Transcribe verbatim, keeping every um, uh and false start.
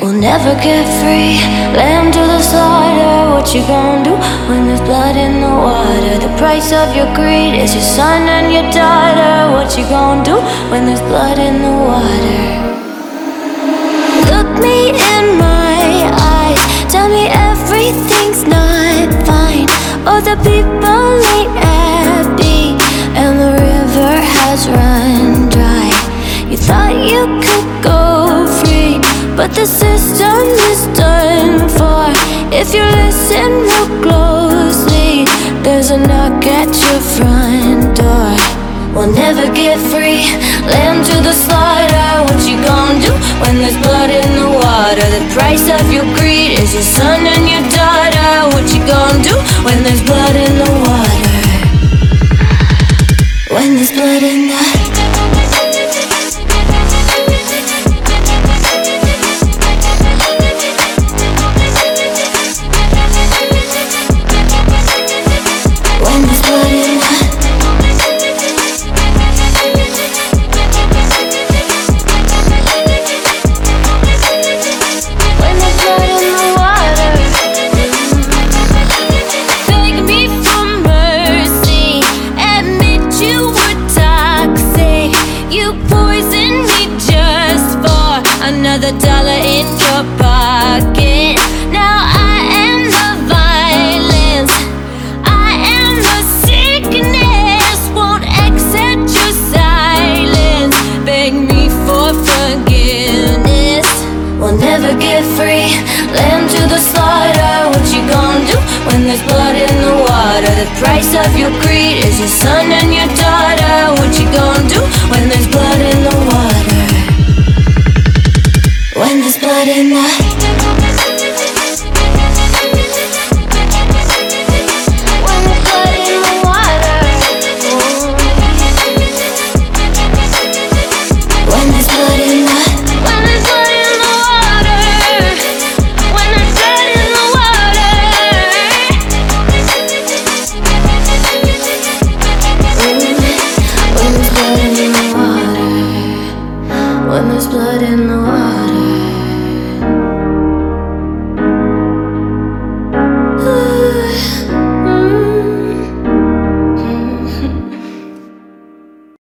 We'll never get free. Lamb to the slaughter. What you gonna do when there's blood in the water? The price of your greed is your son and your daughter. What you gonna do when there's blood in the water? Look me in my eyes, tell me everything's not fine. Oh, the people ain't happy, and the river has run dry. You thought you could go free, but the system is done for. If you listen real closely, there's a knock at your front door. We'll never get free. Lamb to the slaughter. What you gonna do when there's blood in the water? The price of your greed is your son and your daughter. What you gonna do when there's blood in the water? When there's blood in the another dollar in your pocket. Now I am the violence, I am the sickness. Won't accept your silence, beg me for forgiveness. We'll never get free. Lamb to the slaughter. What you gonna do when there's blood in the water? The price of your greed is your son and your daughter. What you gonna do when there's blood in the water? When there's blood in the